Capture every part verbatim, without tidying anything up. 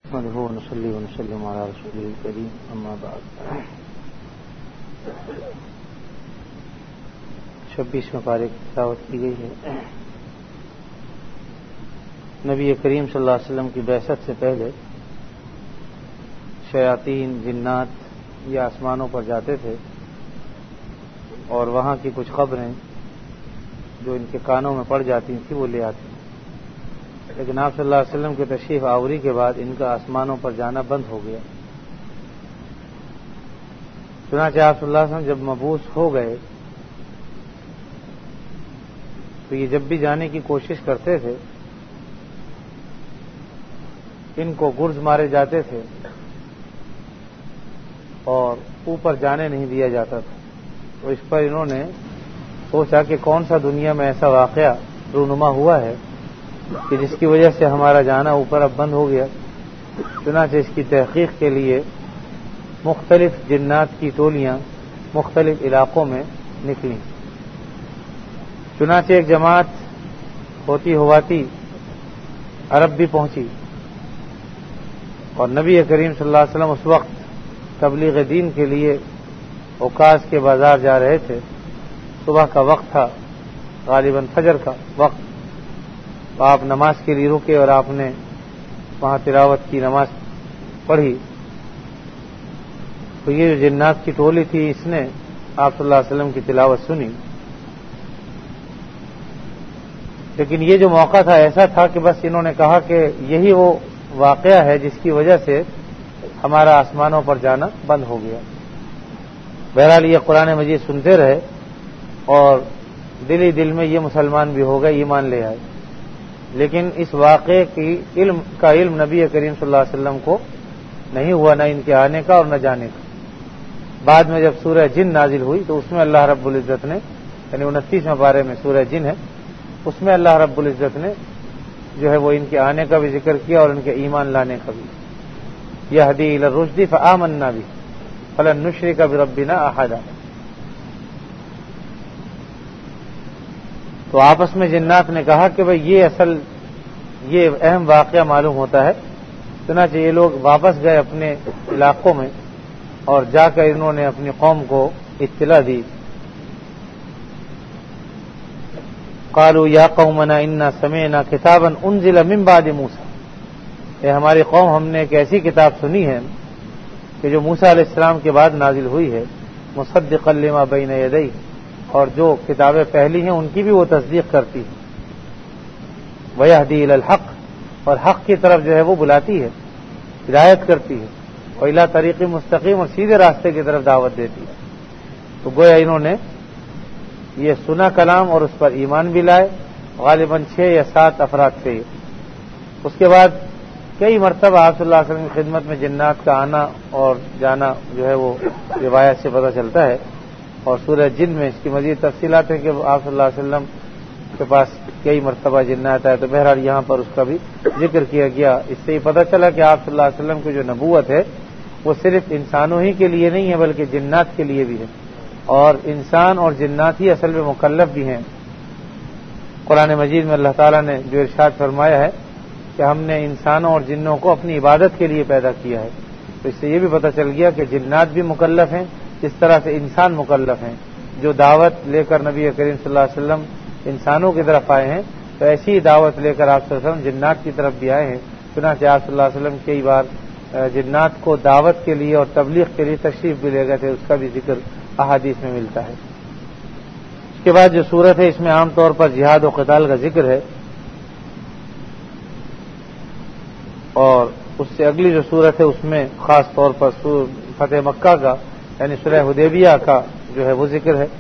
نحمده ونصلي ونسلم على رسوله الكريم اما بعد. چھبیسویں پارے کی تلاوت کی گئی ہے. نبی کریم صلی اللہ علیہ وسلم کی بعثت سے پہلے شیاطین جنات یہ آسمانوں پر جاتے تھے اور وہاں کی کچھ خبریں جو ان کے کانوں میں پڑ جاتی تھیں وہ لے آتے. لیکن آپ صلی اللہ علیہ وسلم کے تشریف آوری کے بعد ان کا آسمانوں پر جانا بند ہو گیا. چنانچہ آپ صلی اللہ علیہ وسلم جب مبعوث ہو گئے تو یہ جب بھی جانے کی کوشش کرتے تھے ان کو گرز مارے جاتے تھے اور اوپر جانے نہیں دیا جاتا تھا. تو اس پر انہوں نے سوچا کہ کون سا دنیا میں ایسا واقعہ رونما ہوا ہے کہ جس کی وجہ سے ہمارا جانا اوپر اب بند ہو گیا. چنانچہ اس کی تحقیق کے لیے مختلف جنات کی ٹولیاں مختلف علاقوں میں نکلیں. چنانچہ ایک جماعت ہوتی ہواتی عرب بھی پہنچی اور نبی کریم صلی اللہ علیہ وسلم اس وقت تبلیغ دین کے لیے اوقاز کے بازار جا رہے تھے. صبح کا وقت تھا، غالباً فجر کا وقت. تو آپ نماز کے لیے رکے اور آپ نے وہاں تلاوت کی، نماز پڑھی. تو یہ جو جنات کی ٹولی تھی اس نے آپ صلی اللہ علیہ وسلم کی تلاوت سنی. لیکن یہ جو موقع تھا ایسا تھا کہ بس انہوں نے کہا کہ یہی وہ واقعہ ہے جس کی وجہ سے ہمارا آسمانوں پر جانا بند ہو گیا. بہرحال یہ قرآن مجید سنتے رہے اور دل ہی دل میں یہ مسلمان بھی ہو گئے، ایمان لے آئے. لیکن اس واقعے کی علم کا علم نبی کریم صلی اللہ علیہ وسلم کو نہیں ہوا، نہ ان کے آنے کا اور نہ جانے کا. بعد میں جب سورہ جن نازل ہوئی تو اس میں اللہ رب العزت نے، یعنی انتیسویں پارے میں سورہ جن ہے، اس میں اللہ رب العزت نے جو ہے وہ ان کے آنے کا بھی ذکر کیا اور ان کے ایمان لانے کا بھی. یہدی الی الرشد فآمنا بہ فلن نشرک بربنا احدا. تو آپس میں جنات نے کہا کہ بھئی یہ اصل یہ اہم واقعہ معلوم ہوتا ہے. چنانچہ یہ لوگ واپس گئے اپنے علاقوں میں اور جا کر انہوں نے اپنی قوم کو اطلاع دی. قالوا یا قومنا انا سمعنا کتابا انزل من بعد موسیٰ. اے ہماری قوم، ہم نے ایک ایسی کتاب سنی ہے کہ جو موسیٰ علیہ السلام کے بعد نازل ہوئی ہے، مصدقا لما بین یدیہ، اور جو کتابیں پہلی ہیں ان کی بھی وہ تصدیق کرتی ہے. وَيَهْدِي إِلَى الْحَقِّ، اور حق کی طرف جو ہے وہ بلاتی ہے، ہدایت کرتی ہے. وَإِلَى طَرِيقٍ مستقیم، اور سیدھے راستے کی طرف دعوت دیتی ہے. تو گویا انہوں نے یہ سنا کلام اور اس پر ایمان بھی لائے، غالباً چھ یا سات افراد تھے. اس کے بعد کئی مرتبہ آپ صلی اللہ علیہ وسلم کی خدمت میں جنات کا آنا اور جانا جو ہے وہ روایت سے پتہ چلتا ہے. اور سورہ جن میں اس کی مزید تفصیلات ہیں کہ آپ صلی اللہ علیہ وسلم کے پاس کئی مرتبہ جنات آئے. تو بہرحال یہاں پر اس کا بھی ذکر کیا گیا. اس سے یہ پتہ چلا کہ آپ صلی اللہ علیہ وسلم کی جو نبوت ہے وہ صرف انسانوں ہی کے لیے نہیں ہے بلکہ جنات کے لیے بھی ہے، اور انسان اور جنات ہی اصل میں مکلف بھی ہیں. قرآن مجید میں اللہ تعالیٰ نے جو ارشاد فرمایا ہے کہ ہم نے انسانوں اور جنوں کو اپنی عبادت کے لیے پیدا کیا ہے. تو اس سے یہ بھی پتہ چل گیا کہ جنات بھی مکلف ہیں جس طرح سے انسان مکلف ہیں. جو دعوت لے کر نبی کریم صلی اللہ علیہ وسلم انسانوں کی طرف آئے ہیں تو ایسی ہی دعوت لے کر آپ صلی اللہ علیہ وسلم جنات کی طرف بھی آئے ہیں. چنانچہ آپ صلی اللہ علیہ وسلم کئی بار جنات کو دعوت کے لیے اور تبلیغ کے لیے تشریف بھی لے گئے تھے، اس کا بھی ذکر احادیث میں ملتا ہے. اس کے بعد جو صورت ہے اس میں عام طور پر جہاد و قتال کا ذکر ہے، اور اس سے اگلی جو صورت ہے اس میں خاص طور پر فتح مکہ کا یعنی صلح حدیبیہ کا جو ہے وہ ذکر ہے.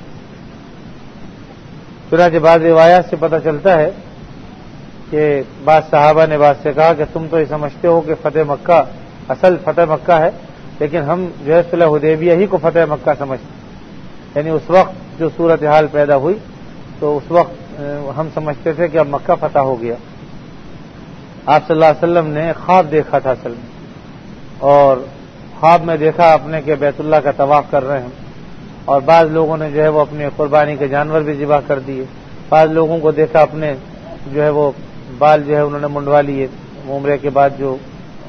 چنانچہ بعض روایات سے پتہ چلتا ہے کہ بعض صحابہ نے بعض سے کہا کہ تم تو یہ سمجھتے ہو کہ فتح مکہ اصل فتح مکہ ہے، لیکن ہم جو ہے صلح حدیبیہ ہی کو فتح مکہ سمجھتے ہیں. یعنی اس وقت جو صورتحال پیدا ہوئی تو اس وقت ہم سمجھتے تھے کہ اب مکہ فتح ہو گیا. آپ صلی اللہ علیہ وسلم نے خواب دیکھا تھا اصل میں، اور خواب میں دیکھا اپنے کہ بیت اللہ کا طواف کر رہے ہیں، اور بعض لوگوں نے جو ہے وہ اپنے قربانی کے جانور بھی ذبح کر دیے. بعض لوگوں کو دیکھا اپنے جو ہے وہ بال جو ہے انہوں نے منڈوا لیے عمرے کے بعد جو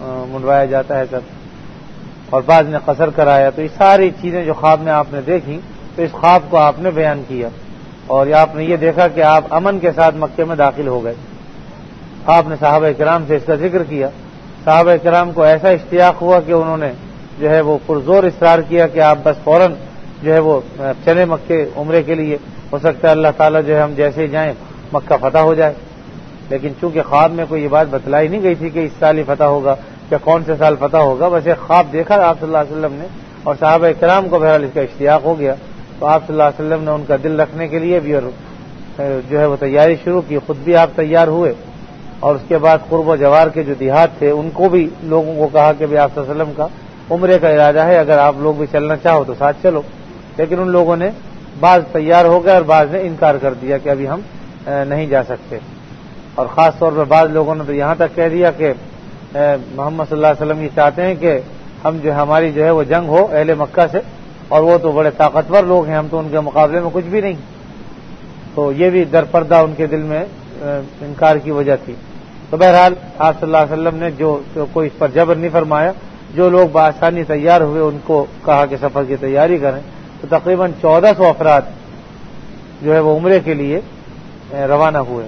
منڈوایا جاتا ہے سب، اور بعض نے قصر کرایا. تو یہ ساری چیزیں جو خواب میں آپ نے دیکھی تو اس خواب کو آپ نے بیان کیا، اور آپ نے یہ دیکھا کہ آپ امن کے ساتھ مکے میں داخل ہو گئے. آپ نے صحابہ کرام سے اس کا ذکر کیا. صحابہ کرام کو ایسا اشتیاق ہوا کہ انہوں نے جو ہے وہ پرزور اصرار کیا کہ آپ بس فوراً جو ہے وہ چلے مکے عمرے کے لیے، ہو سکتا ہے اللہ تعالیٰ جو ہے ہم جیسے ہی جائیں مکہ فتح ہو جائے. لیکن چونکہ خواب میں کوئی یہ بات بتلائی نہیں گئی تھی کہ اس سال ہی فتح ہوگا یا کون سے سال فتح ہوگا، بس ایک خواب دیکھا آپ صلی اللہ علیہ وسلم نے، اور صحابہ کرام کو بہرحال اس کا اشتیاق ہو گیا. تو آپ صلی اللہ علیہ وسلم نے ان کا دل رکھنے کے لیے بھی اور جو ہے وہ تیاری شروع کی. خود بھی آپ تیار ہوئے، اور اس کے بعد قرب و جوار کے جو دیہات تھے ان کو بھی لوگوں کو کہا کہ آپ صلی اللہ علیہ وسلم کا عمرے کا ارادہ ہے، اگر آپ لوگ بھی چلنا چاہو تو ساتھ چلو. لیکن ان لوگوں نے بعض تیار ہو گئے اور بعض نے انکار کر دیا کہ ابھی ہم نہیں جا سکتے. اور خاص طور پر بعض لوگوں نے تو یہاں تک کہہ دیا کہ محمد صلی اللہ علیہ وسلم یہ چاہتے ہیں کہ ہم جو ہماری جو ہے وہ جنگ ہو اہل مکہ سے، اور وہ تو بڑے طاقتور لوگ ہیں، ہم تو ان کے مقابلے میں کچھ بھی نہیں. تو یہ بھی در پردہ ان کے دل میں انکار کی وجہ تھی. تو بہرحال آپ صلی اللہ علیہ وسلم نے جو, جو کوئی اس پر جبر نہیں فرمایا، جو لوگ بآسانی تیار ہوئے ان کو کہا کہ سفر کی تیاری کریں. تو تقریباً چودہ سو افراد جو ہے وہ عمرے کے لیے روانہ ہوئے.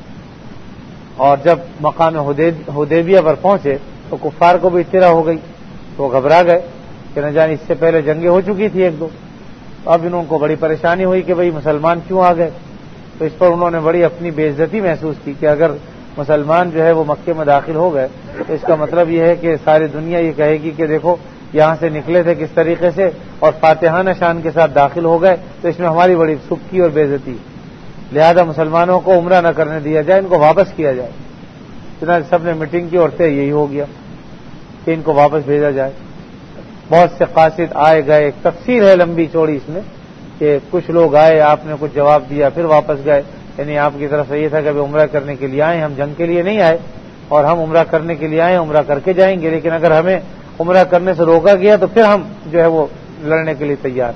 اور جب مقام حدیبیہ پر پہنچے تو کفار کو بھی اطلاع ہو گئی، تو گھبرا گئے کہ نہ جانے اس سے پہلے جنگیں ہو چکی تھی ایک دو. اب انہوں کو بڑی پریشانی ہوئی کہ بھئی مسلمان کیوں آ گئے. تو اس پر انہوں نے بڑی اپنی بے عزتی محسوس کی کہ اگر مسلمان جو ہے وہ مکے میں داخل ہو گئے تو اس کا مطلب یہ ہے کہ ساری دنیا یہ کہے گی کہ دیکھو یہاں سے نکلے تھے کس طریقے سے اور فاتحانہ شان کے ساتھ داخل ہو گئے، تو اس میں ہماری بڑی سبکی اور بے عزتی. لہذا مسلمانوں کو عمرہ نہ کرنے دیا جائے، ان کو واپس کیا جائے. چنانچہ سب نے میٹنگ کی اور طے یہی ہو گیا کہ ان کو واپس بھیجا جائے. بہت سے قاصد آئے گئے، ایک تفسیر ہے لمبی چوڑی اس میں کہ کچھ لوگ آئے، آپ نے کچھ جواب دیا، پھر واپس گئے. یعنی آپ کی طرف سے یہ تھا کہ ابھی عمرہ کرنے کے لیے آئے، ہم جنگ کے لیے نہیں آئے، اور ہم عمرہ کرنے کے لیے آئے، عمرہ کر کے جائیں گے، لیکن اگر ہمیں عمرہ کرنے سے روکا گیا تو پھر ہم جو ہے وہ لڑنے کے لیے تیار.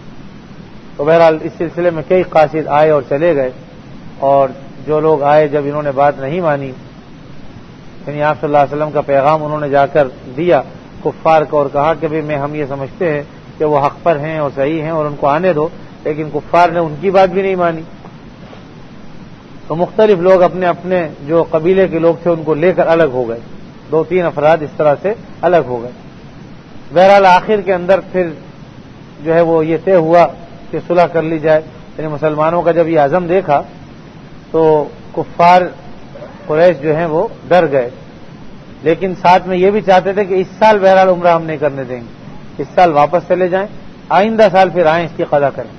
تو بہرحال اس سلسلے میں کئی قاصد آئے اور چلے گئے، اور جو لوگ آئے جب انہوں نے بات نہیں مانی، یعنی آپ صلی اللہ علیہ وسلم کا پیغام انہوں نے جا کر دیا کفار کو اور کہا کہ بھی میں ہم یہ سمجھتے ہیں کہ وہ حق پر ہیں اور صحیح ہیں اور ان کو آنے دو، لیکن کفار نے ان کی بات بھی نہیں مانی. تو مختلف لوگ اپنے اپنے جو قبیلے کے لوگ تھے ان کو لے کر الگ ہو گئے. دو تین افراد اس طرح سے الگ ہو گئے. بہرحال آخر کے اندر پھر جو ہے وہ یہ طے ہوا کہ صلح کر لی جائے. یعنی مسلمانوں کا جب یہ عزم دیکھا تو کفار قریش جو ہیں وہ ڈر گئے، لیکن ساتھ میں یہ بھی چاہتے تھے کہ اس سال بہرحال عمرہ ہم نہیں کرنے دیں گے، اس سال واپس چلے جائیں، آئندہ سال پھر آئیں اس کی قضا کریں.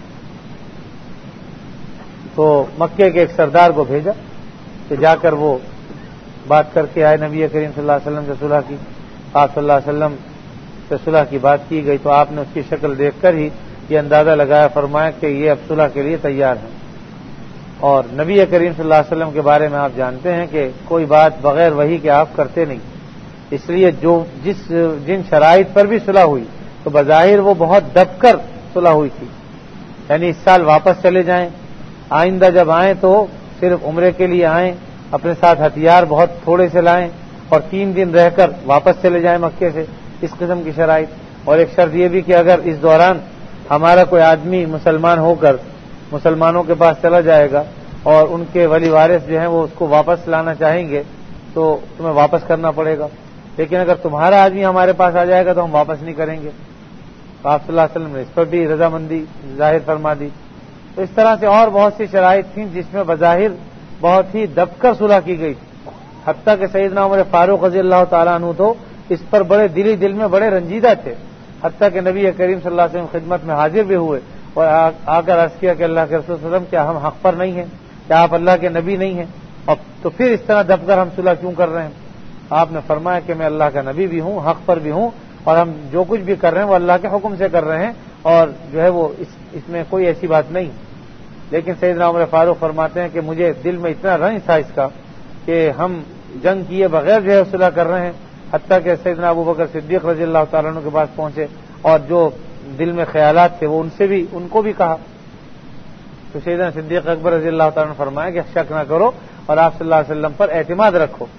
تو مکے کے ایک سردار کو بھیجا کہ جا کر وہ بات کر کے آئے. نبی کریم صلی اللہ علیہ وسلم سے صلح کی. آپ صلی اللہ علیہ وسلم سے صلح کی بات کی گئی تو آپ نے اس کی شکل دیکھ کر ہی یہ اندازہ لگایا، فرمایا کہ یہ اب صلح کے لیے تیار ہیں. اور نبی کریم صلی اللہ علیہ وسلم کے بارے میں آپ جانتے ہیں کہ کوئی بات بغیر وحی کے آپ کرتے نہیں. اس لیے جو جس جن شرائط پر بھی صلح ہوئی تو بظاہر وہ بہت دب کر صلح ہوئی تھی. یعنی اس سال واپس چلے جائیں، آئندہ جب آئیں تو صرف عمرے کے لیے آئیں، اپنے ساتھ ہتھیار بہت تھوڑے سے لائیں اور تین دن رہ کر واپس چلے جائیں مکے سے. اس قسم کی شرائط. اور ایک شرط یہ بھی کہ اگر اس دوران ہمارا کوئی آدمی مسلمان ہو کر مسلمانوں کے پاس چلا جائے گا اور ان کے ولی وارث جو ہیں وہ اس کو واپس لانا چاہیں گے تو تمہیں واپس کرنا پڑے گا، لیکن اگر تمہارا آدمی ہمارے پاس آ جائے گا تو ہم واپس نہیں کریں گے. تو آپ صلی اللہ علیہ وسلم نے اس پر بھی رضامندی ظاہر فرما دی. تو اس طرح سے اور بہت سی شرائط تھیں جس میں بظاہر بہت ہی دب کر صلح کی گئی تھی. حتیٰ کہ سیدنا عمر فاروق رضی اللہ تعالیٰ عنہ تو اس پر بڑے دلی دل میں بڑے رنجیدہ تھے. حتیٰ کہ نبی کریم صلی اللہ علیہ وسلم خدمت میں حاضر بھی ہوئے اور آ کر عرض کیا کہ اللہ کے رسول صلی اللہ علیہ وسلم کیا ہم حق پر نہیں ہیں، کیا آپ اللہ کے نبی نہیں ہیں، اب تو پھر اس طرح دب کر ہم صلح کیوں کر رہے ہیں. آپ نے فرمایا کہ میں اللہ کا نبی بھی ہوں، حق پر بھی ہوں، اور ہم جو کچھ بھی کر رہے ہیں وہ اللہ کے حکم سے کر رہے ہیں، اور جو ہے وہ اس, اس میں کوئی ایسی بات نہیں. لیکن سیدنا عمر فاروق فرماتے ہیں کہ مجھے دل میں اتنا رنج تھا اس کا کہ ہم جنگ کیے بغیر جو ہے صلح کر رہے ہیں. حتیٰ کہ سیدنا ابو بکر صدیق رضی اللہ تعالیٰ عنہ کے پاس پہنچے اور جو دل میں خیالات تھے وہ ان سے بھی ان کو بھی کہا. تو سیدنا صدیق اکبر رضی اللہ تعالیٰ نے فرمایا کہ شک نہ کرو اور آپ صلی اللہ علیہ وسلم پر اعتماد رکھو.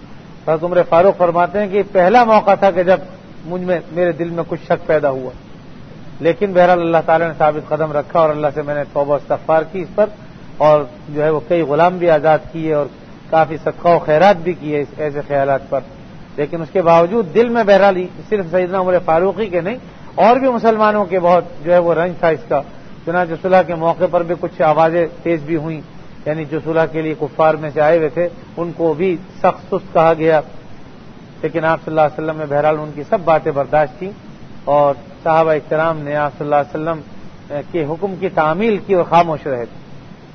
حضرت عمر فاروق فرماتے ہیں کہ پہلا موقع تھا کہ جب مجھ میں میرے دل میں کچھ شک پیدا ہوا، لیکن بہرحال اللہ تعالیٰ نے ثابت قدم رکھا اور اللہ سے میں نے توبہ استغفار کی اس پر، اور جو ہے وہ کئی غلام بھی آزاد کیے اور کافی صدقہ و خیرات بھی کیے اس ایسے خیالات پر، لیکن اس کے باوجود دل میں بہرحال صرف سیدنا عمر فاروقی کے نہیں اور بھی مسلمانوں کے بہت جو ہے وہ رنج تھا اس کا۔ چنانچہ صلح کے موقع پر بھی کچھ آوازیں تیز بھی ہوئیں، یعنی جو صلح کے لیے کفار میں سے آئے ہوئے تھے ان کو بھی سخت سست کہا گیا، لیکن آپ صلی اللہ علیہ وسلم نے بہرحال ان کی سب باتیں برداشت کی اور صحابہ کرام نے آپ صلی اللہ علیہ وسلم کے حکم کی تعمیل کی اور خاموش رہے تھے۔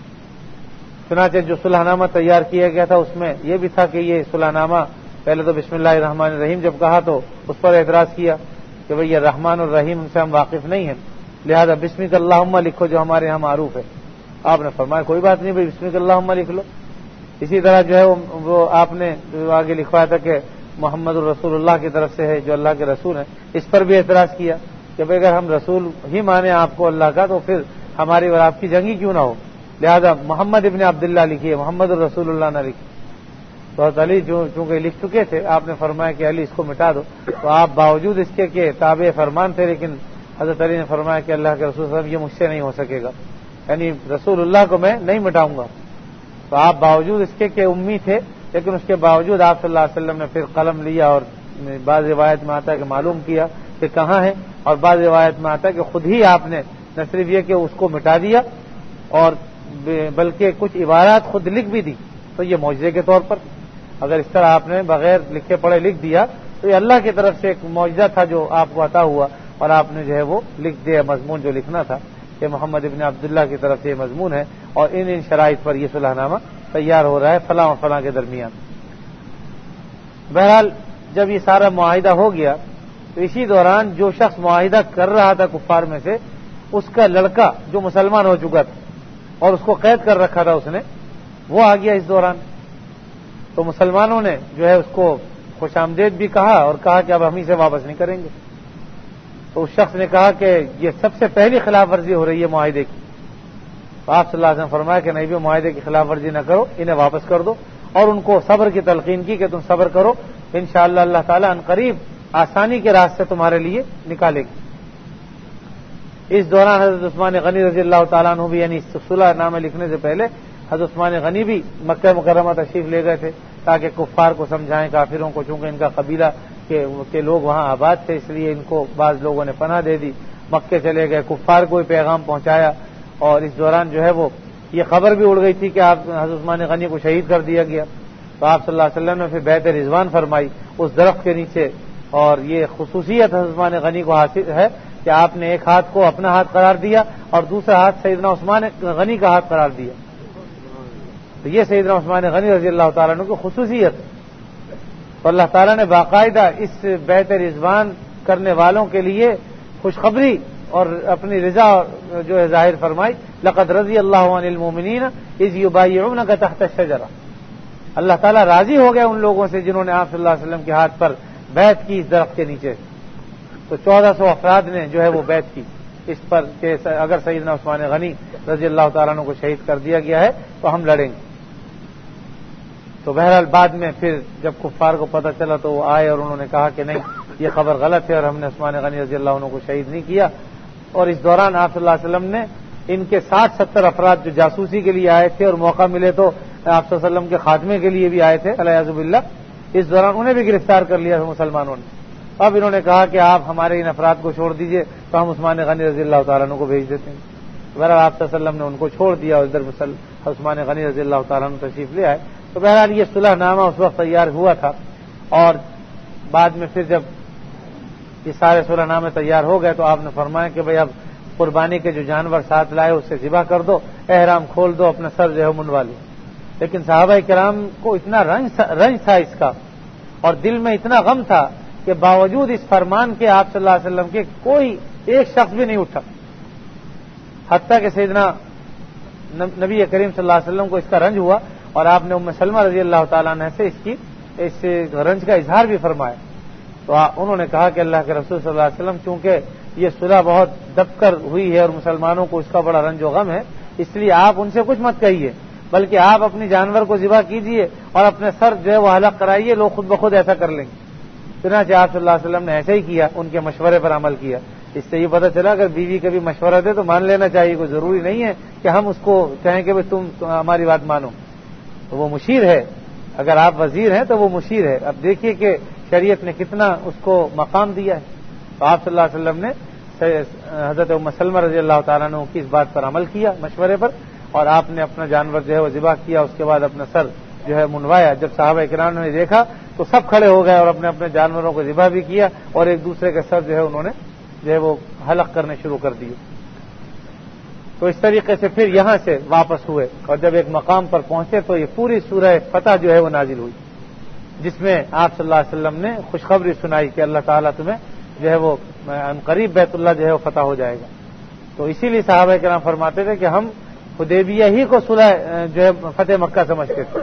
چنانچہ جو صلح نامہ تیار کیا گیا تھا اس میں یہ بھی تھا کہ یہ صلح نامہ پہلے تو بسم اللہ الرحمن الرحیم جب کہا تو اس پر اعتراض کیا کہ بھئی یہ رحمان الرحیم ان سے ہم واقف نہیں ہیں، لہذا بسمک اللہم لکھو جو ہمارے یہاں معروف ہے۔ آپ نے فرمایا کوئی بات نہیں بھائی بسمک اللہم لکھ لو۔ اسی طرح جو ہے وہ آپ نے آگے لکھوایا تھا کہ محمد الرسول اللہ کی طرف سے ہے جو اللہ کے رسول ہیں، اس پر بھی اعتراض کیا کہ بھئی اگر ہم رسول ہی مانیں آپ کو اللہ کا تو پھر ہماری اور آپ کی جنگ ہی کیوں نہ ہو، لہذا محمد ابن عبداللہ لکھیے، محمد الرسول اللہ نہ لکھیے۔ تو حضرت علی جو چونکہ لکھ چکے تھے آپ نے فرمایا کہ علی اس کو مٹا دو، تو آپ باوجود اس کے کہ تابع فرمان تھے لیکن حضرت علی نے فرمایا کہ اللہ کے رسول صلی اللہ علیہ وسلم یہ مجھ سے نہیں ہو سکے گا، یعنی رسول اللہ کو میں نہیں مٹاؤں گا۔ تو آپ باوجود اس کے کہ امی تھے لیکن اس کے باوجود آپ صلی اللہ علیہ وسلم نے پھر قلم لیا اور بعض روایت میں آتا ہے کہ معلوم کیا کہ کہاں ہے، اور بعض روایت میں آتا ہے کہ خود ہی آپ نے نہ صرف یہ کہ اس کو مٹا دیا اور بلکہ کچھ عبارات خود لکھ بھی دی، تو یہ معجزے کے طور پر اگر اس طرح آپ نے بغیر لکھے پڑھے لکھ دیا تو یہ اللہ کی طرف سے ایک معجزہ تھا جو آپ کو عطا ہوا اور آپ نے جو ہے وہ لکھ دیا مضمون جو لکھنا تھا کہ محمد ابن عبداللہ کی طرف سے یہ مضمون ہے اور ان ان شرائط پر یہ صلح نامہ تیار ہو رہا ہے فلاں و فلاں کے درمیان۔ بہرحال جب یہ سارا معاہدہ ہو گیا تو اسی دوران جو شخص معاہدہ کر رہا تھا کفار میں سے اس کا لڑکا جو مسلمان ہو چکا تھا اور اس کو قید کر رکھا تھا اس نے، وہ آ گیا اس دوران۔ تو مسلمانوں نے جو ہے اس کو خوش آمدید بھی کہا اور کہا کہ اب ہم ہی سے واپس نہیں کریں گے۔ تو اس شخص نے کہا کہ یہ سب سے پہلی خلاف ورزی ہو رہی ہے معاہدے کی۔ تو آپ صلی اللہ علیہ وسلم فرمایا کہ نہیں بھی معاہدے کی خلاف ورزی نہ کرو، انہیں واپس کر دو، اور ان کو صبر کی تلقین کی کہ تم صبر کرو، انشاءاللہ اللہ تعالیٰ ان قریب آسانی کے راستے تمہارے لیے نکالے گی۔ اس دوران حضرت عثمان غنی رضی اللہ تعالیٰ عنہ بھی یعنی صلح نامہ لکھنے سے پہلے حضرت عثمان غنی بھی مکہ مکرمہ تشریف لے گئے تھے تاکہ کفار کو سمجھائیں، کافروں کو، چونکہ ان کا قبیلہ کے لوگ وہاں آباد تھے اس لیے ان کو بعض لوگوں نے پناہ دے دی، مکے چلے گئے، کفار کو پیغام پہنچایا، اور اس دوران جو ہے وہ یہ خبر بھی اڑ گئی تھی کہ آپ حضرت عثمان غنی کو شہید کر دیا گیا۔ تو آپ صلی اللہ علیہ وسلم نے پھر بیعت رضوان فرمائی اس درخت کے نیچے، اور یہ خصوصیت حضرت عثمان غنی کو حاصل ہے کہ آپ نے ایک ہاتھ کو اپنا ہاتھ قرار دیا اور دوسرا ہاتھ سیدنا عثمان غنی کا ہاتھ قرار دیا۔ تو یہ سیدنا عثمان غنی رضی اللہ تعالیٰ عنہ کی خصوصیت ہے۔ تو اللہ تعالیٰ نے باقاعدہ اس بیعت رضوان کرنے والوں کے لیے خوشخبری اور اپنی رضا جو ہے ظاہر فرمائی، لقد رضی اللہ عن المؤمنین اذ یبایعونک تحت الشجرہ، اللہ تعالیٰ راضی ہو گئے ان لوگوں سے جنہوں نے آپ صلی اللہ علیہ وسلم کے ہاتھ پر بیعت کی اس درخت کے نیچے۔ تو چودہ سو افراد نے جو ہے وہ بیعت کی اس پر کہ اگر سیدنا عثمان غنی رضی اللہ تعالیٰ عنہ کو شہید کر دیا گیا ہے تو ہم لڑیں گے۔ تو بہرحال بعد میں پھر جب کفار کو پتہ چلا تو وہ آئے اور انہوں نے کہا کہ نہیں یہ خبر غلط ہے اور ہم نے عثمان غنی رضی اللہ عنہ کو شہید نہیں کیا۔ اور اس دوران آپ صلی اللہ علیہ وسلم نے ان کے ساٹھ ستر افراد جو جاسوسی کے لیے آئے تھے اور موقع ملے تو آپ صلی اللہ علیہ وسلم کے خاتمے کے لیے بھی آئے تھے الیاذ باللہ، اس دوران انہیں بھی گرفتار کر لیا تھا مسلمانوں نے۔ اب انہوں نے کہا کہ آپ ہمارے ان افراد کو چھوڑ دیجئے تو ہم عثمان غنی رضی اللہ تعالیٰ عنہ کو بھیج دیتے ہیں۔ بہرحال آپ صلی اللہ علیہ وسلم نے ان کو چھوڑ دیا اور ادھر عثمان غنی رضی اللہ تعالیٰ عنہ تشریف لے آئے۔ تو بہرحال یہ صلح نامہ اس وقت تیار ہوا تھا، اور بعد میں پھر جب یہ سارے صلح نامے تیار ہو گئے تو آپ نے فرمایا کہ بھئی اب قربانی کے جو جانور ساتھ لائے اس سے ذبح کر دو، احرام کھول دو، اپنا سر جو ہے منڈوا لو۔ لیکن صحابہ کرام کو اتنا رنج رنج تھا اس کا اور دل میں اتنا غم تھا کہ باوجود اس فرمان کے آپ صلی اللہ علیہ وسلم کے کوئی ایک شخص بھی نہیں اٹھا، حتیٰ کہ سیدنا نبی کریم صلی اللہ علیہ وسلم کو اس کا رنج ہوا اور آپ نے ام سلمہ رضی اللہ تعالیٰ عنہ سے اس کی اس رنج کا اظہار بھی فرمایا۔ تو انہوں نے کہا کہ اللہ کے رسول صلی اللہ علیہ وسلم چونکہ یہ صلح بہت دب کر ہوئی ہے اور مسلمانوں کو اس کا بڑا رنج و غم ہے، اس لیے آپ ان سے کچھ مت کہیے، بلکہ آپ اپنی جانور کو ذبح کیجئے اور اپنے سر جو ہے وہ حلق کرائیے، لوگ خود بخود ایسا کر لیں گے۔ چنانچہ آپ صلی اللہ علیہ وسلم نے ایسا ہی کیا، ان کے مشورے پر عمل کیا۔ اس سے یہ پتہ چلا اگر بیوی کبھی مشورہ دے تو مان لینا چاہیے، کوئی ضروری نہیں ہے کہ ہم اس کو کہیں کہ تم ہماری بات مانو، تو وہ مشیر ہے۔ اگر آپ وزیر ہیں تو وہ مشیر ہے۔ اب دیکھیے کہ شریعت نے کتنا اس کو مقام دیا ہے۔ تو آپ صلی اللہ علیہ وسلم نے حضرت ام سلمہ رضی اللہ تعالیٰ عنہ کی اس بات پر عمل کیا، مشورے پر، اور آپ نے اپنا جانور جو ہے وہ ذبح کیا، اس کے بعد اپنا سر جو ہے منوایا۔ جب صحابہ کرام نے دیکھا تو سب کھڑے ہو گئے اور اپنے اپنے جانوروں کو ذبح بھی کیا، اور ایک دوسرے کے سر جو ہے انہوں نے جو ہے وہ حلق کرنے شروع کر دیے۔ تو اس طریقے سے پھر یہاں سے واپس ہوئے، اور جب ایک مقام پر پہنچے تو یہ پوری سورہ فتح جو ہے وہ نازل ہوئی، جس میں آپ صلی اللہ علیہ وسلم نے خوشخبری سنائی کہ اللہ تعالیٰ تمہیں جو ہے وہ قریب بیت اللہ جو ہے وہ فتح ہو جائے گا۔ تو اسی لیے صحابہ کرام فرماتے تھے کہ ہم حدیبیہ ہی کو صلح جو ہے فتح مکہ سمجھتے تھے۔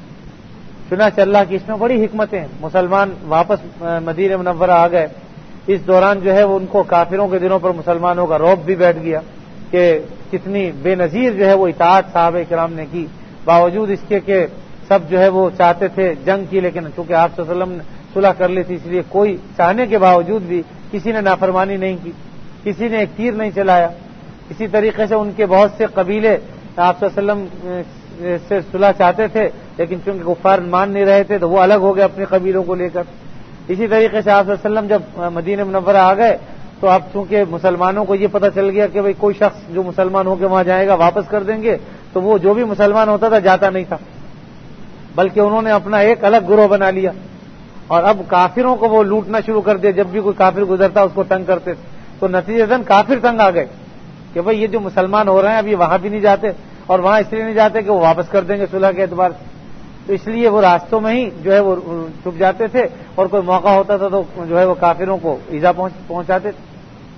چنانچہ اللہ کی اس میں بڑی حکمتیں، مسلمان واپس مدینہ منورہ آ گئے۔ اس دوران جو ہے وہ ان کو کافروں کے دلوں پر مسلمانوں کا رعب بھی بیٹھ گیا کہ کتنی بے نظیر جو ہے وہ اطاعت صحابہ کرام نے کی، باوجود اس کے کہ سب جو ہے وہ چاہتے تھے جنگ کی، لیکن چونکہ آپ صلی اللہ علیہ وسلم نے صلح کر لی تھی، اس لیے کوئی چاہنے کے باوجود بھی کسی نے نافرمانی نہیں کی، کسی نے ایک تیر نہیں چلایا۔ اسی طریقے سے ان کے بہت سے قبیلے آپ صلی اللہ علیہ وسلم سے صلح چاہتے تھے، لیکن چونکہ کفار مان نہیں رہے تھے تو وہ الگ ہو گئے اپنے قبیلوں کو لے کر۔ اسی طریقے سے آپ صلی اللہ علیہ وسلم جب مدینہ منورہ آ گئے تو اب چونکہ مسلمانوں کو یہ پتہ چل گیا کہ بھئی کوئی شخص جو مسلمان ہو کے وہاں جائے گا واپس کر دیں گے، تو وہ جو بھی مسلمان ہوتا تھا جاتا نہیں تھا، بلکہ انہوں نے اپنا ایک الگ گروہ بنا لیا، اور اب کافروں کو وہ لوٹنا شروع کر دیا۔ جب بھی کوئی کافر گزرتا اس کو تنگ کرتے تھے، تو نتیجتاً کافر تنگ آ گئے کہ بھئی یہ جو مسلمان ہو رہے ہیں اب یہ وہاں بھی نہیں جاتے، اور وہاں اس لیے نہیں جاتے کہ وہ واپس کر دیں گے صلح کے اعتبار سے، تو اس لیے وہ راستوں میں ہی جو ہے وہ چھپ جاتے تھے، اور کوئی موقع ہوتا تھا تو جو ہے وہ کافروں کو ایذا پہنچاتے تھے،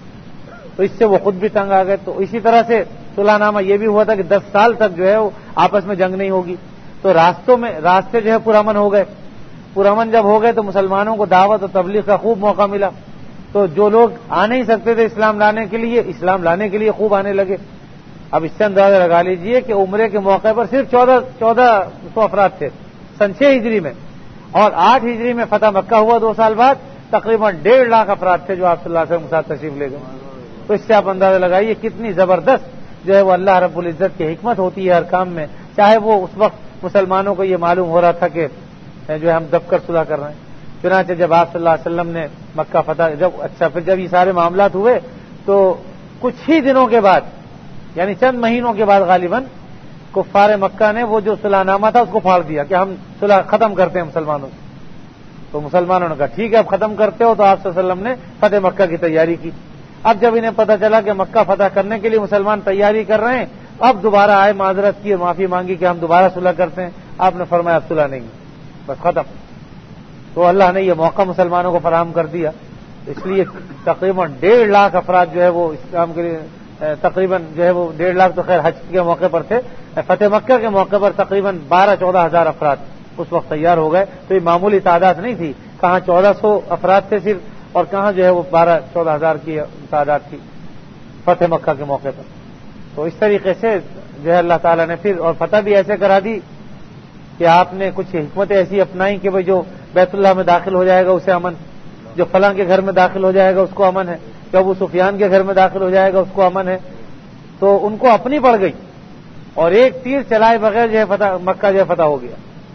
تو اس سے وہ خود بھی تنگ آ گئے۔ تو اسی طرح سے صلح نامہ یہ بھی ہوا تھا کہ دس سال تک جو ہے وہ آپس میں جنگ نہیں ہوگی، تو راستوں میں راستے جو ہے پرامن ہو گئے۔ پرامن جب ہو گئے تو مسلمانوں کو دعوت اور تبلیغ کا خوب موقع ملا، تو جو لوگ آ نہیں سکتے تھے اسلام لانے کے لیے، اسلام لانے کے لیے خوب آنے لگے۔ اب اس سے اندازہ لگا لیجئے کہ عمرے کے موقع پر صرف چودہ چودہ سو افراد تھے سن چھ ہجری میں، اور آٹھ ہجری میں فتح مکہ ہوا دو سال بعد، تقریباً ڈیڑھ لاکھ افراد تھے جو آپ صلی اللہ علیہ وسلم کے ساتھ تشریف لے گئے۔ تو اس سے آپ اندازہ لگائیے کتنی زبردست جو ہے وہ اللہ رب العزت کی حکمت ہوتی ہے ہر کام میں، چاہے وہ اس وقت مسلمانوں کو یہ معلوم ہو رہا تھا کہ جو ہے ہم دب کر صلح کر رہے ہیں۔ چنانچہ جب آپ صلی اللہ علیہ وسلم نے مکہ فتح جب اچھا پھر جب یہ سارے معاملات ہوئے تو کچھ ہی دنوں کے بعد، یعنی چند مہینوں کے بعد غالباً کفار مکہ نے وہ جو صلح نامہ تھا اس کو پھاڑ دیا کہ ہم صلح ختم کرتے ہیں مسلمانوں سے۔ تو مسلمانوں نے کہا ٹھیک ہے اب ختم کرتے ہو، تو آپ صلی اللہ علیہ وسلم نے فتح مکہ کی تیاری کی۔ اب جب انہیں پتہ چلا کہ مکہ فتح کرنے کے لیے مسلمان تیاری کر رہے ہیں، اب دوبارہ آئے، معذرت کی اور معافی مانگی کہ ہم دوبارہ صلح کرتے ہیں۔ آپ نے فرمایا اب صلح نہیں، بس ختم۔ تو اللہ نے یہ موقع مسلمانوں کو فراہم کر دیا، اس لیے تقریباً ڈیڑھ لاکھ افراد جو ہے وہ اسلام کے لیے، تقریباً جو ہے وہ ڈیڑھ لاکھ تو خیر حج کے موقع پر تھے، فتح مکہ کے موقع پر تقریباً بارہ چودہ ہزار افراد اس وقت تیار ہو گئے۔ تو یہ معمولی تعداد نہیں تھی، کہاں چودہ سو افراد تھے صرف، اور کہاں جو ہے وہ بارہ چودہ ہزار کی تعداد تھی فتح مکہ کے موقع پر۔ تو اس طریقے سے جو ہے اللہ تعالیٰ نے پھر اور فتح بھی ایسے کرا دی کہ آپ نے کچھ حکمتیں ایسی اپنائی کہ بھئی جو بیت اللہ میں داخل ہو جائے گا اسے امن، جو فلاں کے گھر میں داخل ہو جائے گا اس کو امن ہے، جو ابو سفیان کے گھر میں داخل ہو جائے گا اس کو امن ہے۔ تو ان کو اپنی پڑ گئی، اور ایک تیر چلائے بغیر جو ہے فتح مکہ جو ہے فتح ہو گیا۔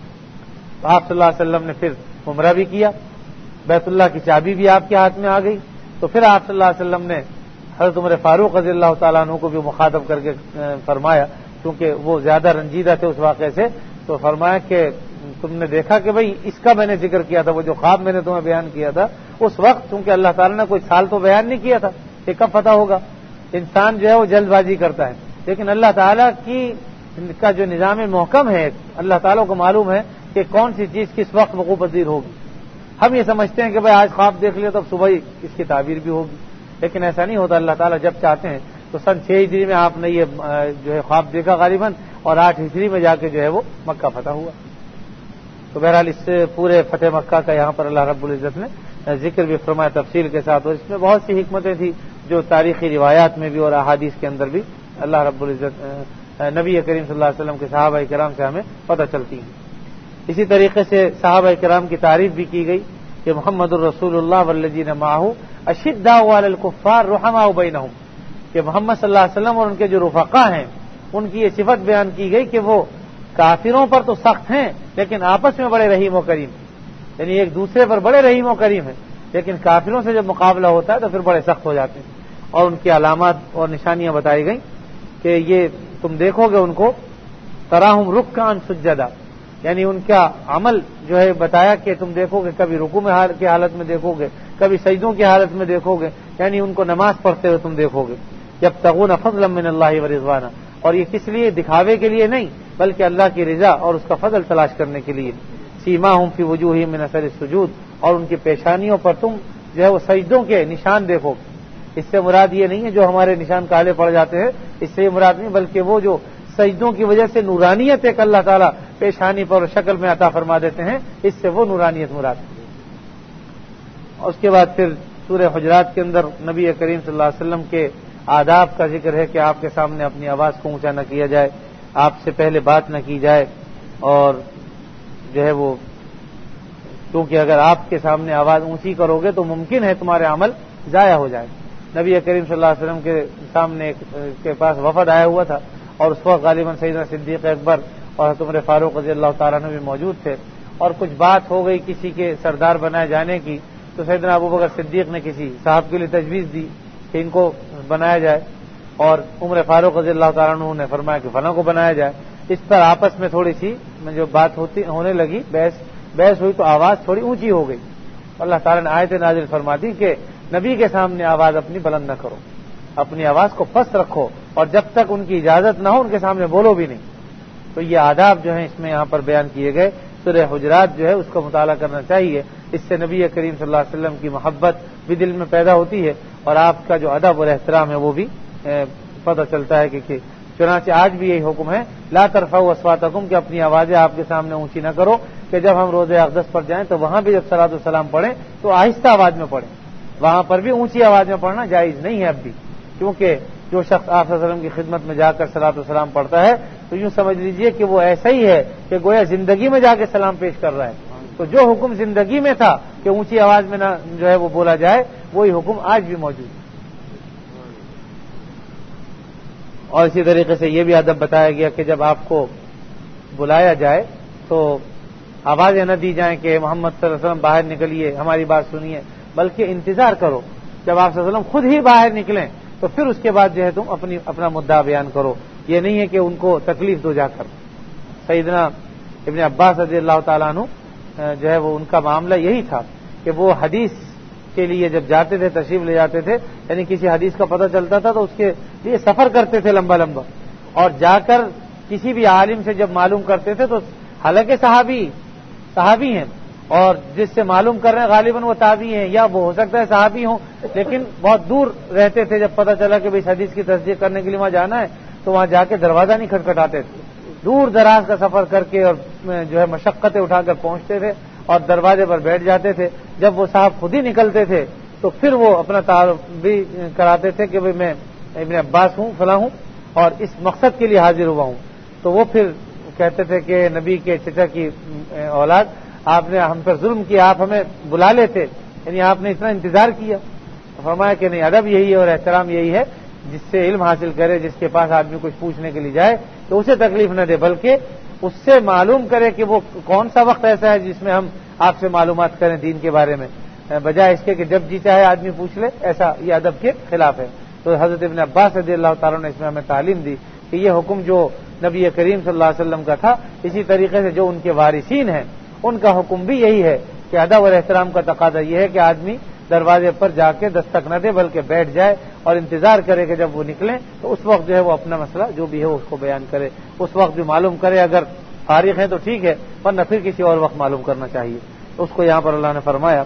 تو آپ صلی اللہ علیہ وسلم نے پھر عمرہ بھی کیا، بیت اللہ کی چابی بھی آپ کے ہاتھ میں آ گئی۔ تو پھر آپ صلی اللہ علیہ وسلم نے حضرت عمر فاروق رضی اللہ تعالیٰ عنہ کو بھی مخاطب کر کے فرمایا، کیونکہ وہ زیادہ رنجیدہ تھے اس واقعے سے، تو فرمایا کہ تم نے دیکھا کہ بھئی اس کا میں نے ذکر کیا تھا، وہ جو خواب میں نے تمہیں بیان کیا تھا اس وقت، کیونکہ اللہ تعالیٰ نے کوئی سال تو بیان نہیں کیا تھا کہ کب فتح ہوگا، انسان جو ہے وہ جلد بازی کرتا ہے، لیکن اللہ تعالیٰ کی کا جو نظام محکم ہے، اللہ تعالیٰ کو معلوم ہے کہ کون سی چیز کس وقت وقوع پذیر ہوگی۔ ہم یہ سمجھتے ہیں کہ بھئی آج خواب دیکھ لیا تو اب صبح ہی اس کی تعبیر بھی ہوگی، لیکن ایسا نہیں ہوتا۔ اللہ تعالیٰ جب چاہتے ہیں تو سن چھ ہجری میں آپ نے یہ جو ہے خواب دیکھا غالباً، اور آٹھ ہجری میں جا کے جو ہے وہ مکہ فتح ہوا۔ تو بہرحال اس پورے فتح مکہ کا یہاں پر اللہ رب العزت نے ذکر بھی فرمایا تفصیل کے ساتھ، اور اس میں بہت سی حکمتیں تھیں جو تاریخی روایات میں بھی اور احادیث کے اندر بھی اللہ رب العزت نبی کریم صلی اللہ علیہ وسلم کے صحابہ کرام سے ہمیں پتہ چلتی ہیں۔ اسی طریقے سے صحابہ کرام کی تعریف بھی کی گئی کہ محمد الرسول اللہ والذین معہ اشداء علی الکفار رحماء بینہم، کہ محمد صلی اللہ علیہ وسلم اور ان کے جو رفقا ہیں ان کی یہ صفت بیان کی گئی کہ وہ کافروں پر تو سخت ہیں لیکن آپس میں بڑے رحیم و کریم، یعنی ایک دوسرے پر بڑے رحیم و کریم ہیں، لیکن کافروں سے جب مقابلہ ہوتا ہے تو پھر بڑے سخت ہو جاتے ہیں۔ اور ان کی علامات اور نشانیاں بتائی گئیں کہ یہ تم دیکھو گے ان کو تراہم رکعا سجدا، یعنی ان کا عمل جو ہے بتایا کہ تم دیکھو گے کبھی رکوع میں کی حالت میں دیکھو گے، کبھی سجدوں کی حالت میں دیکھو گے، یعنی ان کو نماز پڑھتے ہوئے تم دیکھو گے۔ یبتغون فضلا من اللہ ورضوانا، اور یہ کس لیے؟ دکھاوے کے لیے نہیں بلکہ اللہ کی رضا اور اس کا فضل تلاش کرنے کے لیے۔ سیماہم فی وجوہہم من اثر السجود، اور ان کی پیشانیوں پر تم جو ہے وہ سجدوں کے نشان دیکھو گے۔ اس سے مراد یہ نہیں ہے جو ہمارے نشان کالے پڑ جاتے ہیں، اس سے یہ مراد نہیں، بلکہ وہ جو سجدوں کی وجہ سے نورانیت ایک اللہ تعالیٰ پیشانی پر شکل میں عطا فرما دیتے ہیں، اس سے وہ نورانیت مراد ہے۔ اور اس کے بعد پھر سورہ حجرات کے اندر نبی کریم صلی اللہ علیہ وسلم کے آداب کا ذکر ہے کہ آپ کے سامنے اپنی آواز کو اونچا نہ کیا جائے، آپ سے پہلے بات نہ کی جائے، اور جو ہے وہ کیونکہ اگر آپ کے سامنے آواز اونچی کرو گے تو ممکن ہے تمہارے عمل ضائع ہو جائے۔ نبی کریم صلی اللہ علیہ وسلم کے سامنے کے پاس وفد آیا ہوا تھا، اور اس وقت غالباً سیدنا صدیق اکبر اور حضرت عمر فاروق رضی اللہ تعالیٰ عنہ بھی موجود تھے، اور کچھ بات ہو گئی کسی کے سردار بنائے جانے کی، تو سیدنا ابوبکر صدیق نے کسی صاحب کے لیے تجویز دی کہ ان کو بنایا جائے، اور عمر فاروق رضی اللہ تعالیٰ عنہ نے فرمایا کہ فلاں کو بنایا جائے۔ اس پر آپس میں تھوڑی سی جو بات ہوتی ہونے لگی، بحث بحث ہوئی تو آواز تھوڑی اونچی ہو گئی۔ اللہ تعالیٰ نے آیت نازل فرما دی کہ نبی کے سامنے آواز اپنی بلند نہ کرو، اپنی آواز کو پست رکھو، اور جب تک ان کی اجازت نہ ہو ان کے سامنے بولو بھی نہیں۔ تو یہ آداب جو ہیں اس میں یہاں پر بیان کیے گئے، سورہ حجرات جو ہے اس کا مطالعہ کرنا چاہیے، اس سے نبی کریم صلی اللہ علیہ وسلم کی محبت بھی دل میں پیدا ہوتی ہے، اور آپ کا جو ادب اور احترام ہے وہ بھی پتہ چلتا ہے کہ چنانچہ آج بھی یہی حکم ہے، لا ترفعوا اصواتکم، کہ اپنی آوازیں آپ کے سامنے اونچی نہ کرو، کہ جب ہم روضہ اقدس پر جائیں تو وہاں بھی جب صلاۃ والسلام پڑھیں تو آہستہ آواز میں پڑھیں، وہاں پر بھی اونچی آواز میں پڑھنا جائز نہیں ہے اب بھی، کیونکہ جو شخص آپ صلی اللہ علیہ وسلم کی خدمت میں جا کر صلاۃ والسلام پڑھتا ہے تو یوں سمجھ لیجئے کہ وہ ایسا ہی ہے کہ گویا زندگی میں جا کے سلام پیش کر رہا ہے۔ تو جو حکم زندگی میں تھا کہ اونچی آواز میں نہ جو ہے وہ بولا جائے، وہی حکم آج بھی موجود ہے۔ اور اسی طریقے سے یہ بھی ادب بتایا گیا کہ جب آپ کو بلایا جائے تو آوازیں نہ دی جائیں کہ محمد صلی اللہ علیہ وسلم باہر نکلیے ہماری بات سنیے، بلکہ انتظار کرو، جب آپ صلی اللہ علیہ وسلم خود ہی باہر نکلیں تو پھر اس کے بعد جو ہے تم اپنی اپنا مدعا بیان کرو، یہ نہیں ہے کہ ان کو تکلیف دو جا کر۔ سیدنا ابن عباس رضی اللہ تعالیٰ عنہ جو ہے وہ ان کا معاملہ یہی تھا کہ وہ حدیث کے لیے جب جاتے تھے، تشریف لے جاتے تھے، یعنی کسی حدیث کا پتہ چلتا تھا تو اس کے لیے سفر کرتے تھے لمبا لمبا، اور جا کر کسی بھی عالم سے جب معلوم کرتے تھے تو حالانکہ صحابی صحابی ہیں اور جس سے معلوم کر رہے ہیں غالباً وہ تابعی ہیں یا وہ ہو سکتا ہے صحابی ہوں، لیکن بہت دور رہتے تھے۔ جب پتہ چلا کہ اس حدیث کی تصدیق کرنے کے لیے وہاں جانا ہے تو وہاں جا کے دروازہ نہیں کھٹکھٹاتے تھے، دور دراز کا سفر کر کے اور جو ہے مشقتیں اٹھا کر پہنچتے تھے اور دروازے پر بیٹھ جاتے تھے۔ جب وہ صاحب خود ہی نکلتے تھے تو پھر وہ اپنا تعارف بھی کراتے تھے کہ بھئی میں ابن عباس ہوں، فلاں ہوں، اور اس مقصد کے لیے حاضر ہوا ہوں۔ تو وہ پھر کہتے تھے کہ نبی کے چچا کی اولاد، آپ نے ہم پر ظلم کیا، آپ ہمیں بلا لیتے، یعنی آپ نے اتنا انتظار کیا۔ فرمایا کہ نہیں، ادب یہی ہے اور احترام یہی ہے، جس سے علم حاصل کرے، جس کے پاس آدمی کچھ پوچھنے کے لیے جائے تو اسے تکلیف نہ دے، بلکہ اس سے معلوم کرے کہ وہ کون سا وقت ایسا ہے جس میں ہم آپ سے معلومات کریں دین کے بارے میں، بجائے اس کے کہ جب جی چاہے آدمی پوچھ لے، ایسا یہ ادب کے خلاف ہے۔ تو حضرت ابن عباس رضی اللہ تعالیٰ نے اس میں ہمیں تعلیم دی کہ یہ حکم جو نبی کریم صلی اللہ علیہ وسلم کا تھا، اسی طریقے سے جو ان کے وارثین ہیں ان کا حکم بھی یہی ہے کہ ادب اور احترام کا تقاضا یہ ہے کہ آدمی دروازے پر جا کے دستک نہ دے بلکہ بیٹھ جائے اور انتظار کرے کہ جب وہ نکلیں تو اس وقت جو ہے وہ اپنا مسئلہ جو بھی ہے اس کو بیان کرے، اس وقت جو معلوم کرے، اگر فارغ ہیں تو ٹھیک ہے، ورنہ پھر کسی اور وقت معلوم کرنا چاہیے۔ تو اس کو یہاں پر اللہ نے فرمایا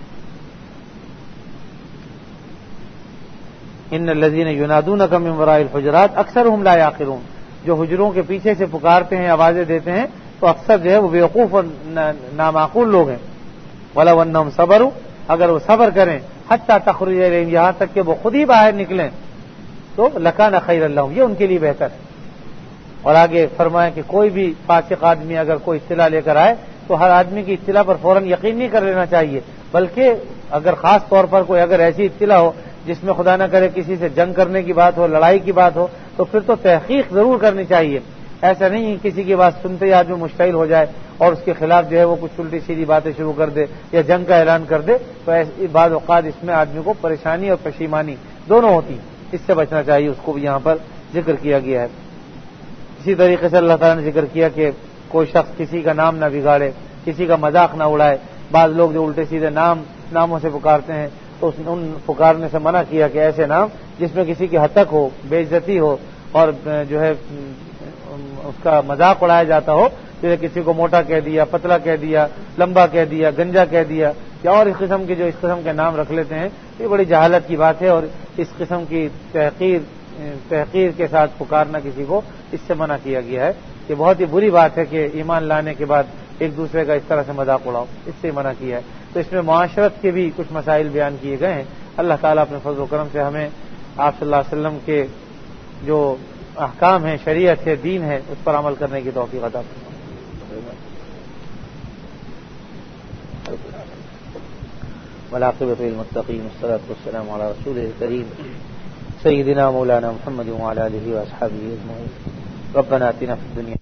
ان الذین ینادونک من وراء الحجرات اکثرهم لا یعقلون، جو حجروں کے پیچھے سے پکارتے ہیں، آوازیں دیتے ہیں، تو اکثر جو ہے وہ بیوقوف اور نامعقول لوگ ہیں۔ ولو انہم صبروا، اگر وہ صبر کریں، حتی تخرج الیہم، یہاں تک کہ وہ خود ہی باہر نکلیں، تو لکان خیر لہم، یہ ان کے لیے بہتر ہے۔ اور آگے فرمایا کہ کوئی بھی فاسق آدمی اگر کوئی اطلاع لے کر آئے تو ہر آدمی کی اطلاع پر فوراً یقین نہیں کر لینا چاہیے، بلکہ اگر خاص طور پر کوئی اگر ایسی اطلاع ہو جس میں خدا نہ کرے کسی سے جنگ کرنے کی بات ہو، لڑائی کی بات ہو، تو پھر تو تحقیق ضرور کرنی چاہیے۔ ایسا نہیں کسی کی بات سنتے ہی آدمی مشتعل ہو جائے اور اس کے خلاف جو ہے وہ کچھ الٹی سیدھی باتیں شروع کر دے یا جنگ کا اعلان کر دے، تو ایسی بعض اوقات اس میں آدمی کو پریشانی اور پشیمانی دونوں ہوتی، اس سے بچنا چاہیے، اس کو بھی یہاں پر ذکر کیا گیا ہے۔ اسی طریقے سے اللہ تعالیٰ نے ذکر کیا کہ کوئی شخص کسی کا نام نہ بگاڑے، کسی کا مذاق نہ اڑائے۔ بعض لوگ جو الٹے سیدھے نام ناموں سے پکارتے ہیں تو ان پکارنے سے منع کیا کہ ایسے نام جس میں کسی کی ہتک ہو، بے عزتی ہو اور جو ہے اس کا مذاق اڑایا جاتا ہو، جیسے کسی کو موٹا کہہ دیا، پتلا کہہ دیا، لمبا کہہ دیا، گنجا کہہ دیا، یا اور اس قسم کے جو اس قسم کے نام رکھ لیتے ہیں، یہ بڑی جہالت کی بات ہے، اور اس قسم کی تحقیر تحقیر کے ساتھ پکارنا کسی کو اس سے منع کیا گیا ہے کہ بہت ہی بری بات ہے کہ ایمان لانے کے بعد ایک دوسرے کا اس طرح سے مذاق اڑاؤ، اس سے منع کیا ہے۔ تو اس میں معاشرت کے بھی کچھ مسائل بیان کیے گئے ہیں۔ اللہ تعالیٰ اپنے فضل و کرم سے ہمیں آپ صلی اللہ علیہ وسلم کے جو احکام ہیں، شریعت ہے، دین ہے، اس پر عمل کرنے کی توفیق عطا فرمائے۔ والعاقبۃ للمتقین والصلاۃ والسلام علی رسولہ الکریم سیدنا مولانا محمد وعلی آلہ واصحابہ اجمعین۔ ربنا آتنا فی الدنیا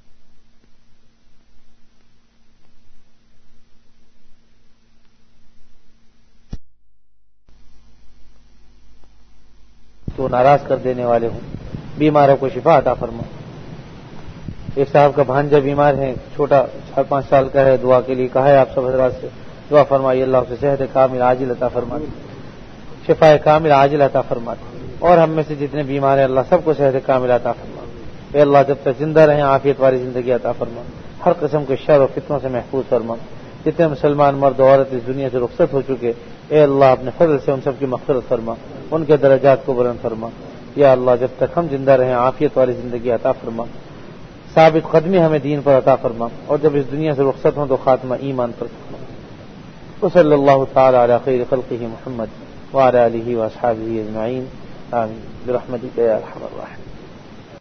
تو ناراض کر دینے والے ہوں، بیماروں کو شفا عطا فرما۔ ایک صاحب کا بھانجا بیمار ہے، چھوٹا چار پانچ سال کا ہے، دعا کے لیے کہا ہے آپ سب حضرات سے، دعا فرمائیے اللہ سے صحت کامل عاجل عطا فرما، شفا کامل عاجل عطا فرما، اور ہم میں سے جتنے بیمار ہیں اللہ سب کو صحت کامل عطا فرما۔ اے اللہ جب تک زندہ رہیں عافیت والی زندگی عطا فرما، ہر قسم کے شر و فتنوں سے محفوظ فرما۔ جتنے مسلمان مرد و عورت اس دنیا سے رخصت ہو چکے، اے اللہ اپنے فضل سے ان سب کی مغفرت فرما، ان کے درجات کو بلند فرما۔ یا اللہ جب تک ہم زندہ رہیں عافیت والی زندگی عطا فرما، ثابت قدمی ہمیں دین پر عطا فرما، اور جب اس دنیا سے رخصت ہوں تو خاتمہ ایمان پر فرما۔ وصلی اللہ تعالی علی خیر خلقہ محمد وعلی آلہ واصحابہ اجمعین، آمین برحمتک یا ارحم الراحمین۔